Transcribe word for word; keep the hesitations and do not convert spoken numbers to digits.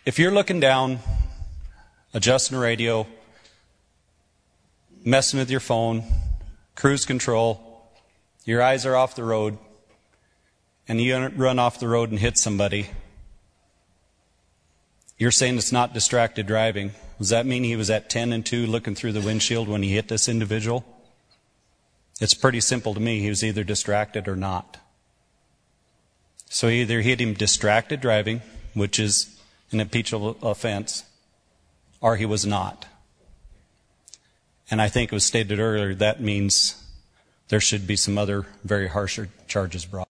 If you're looking down, adjusting the radio, messing with your phone, cruise control, your eyes are off the road, and you run off the road and hit somebody, you're saying it's not distracted driving. Does that mean he was at ten and two looking through the windshield when he hit this individual? It's pretty simple to me. He was either distracted or not. So he either hit him distracted driving, which is an impeachable offense, or he was not. And I think it was stated earlier that means there should be some other very harsher charges brought.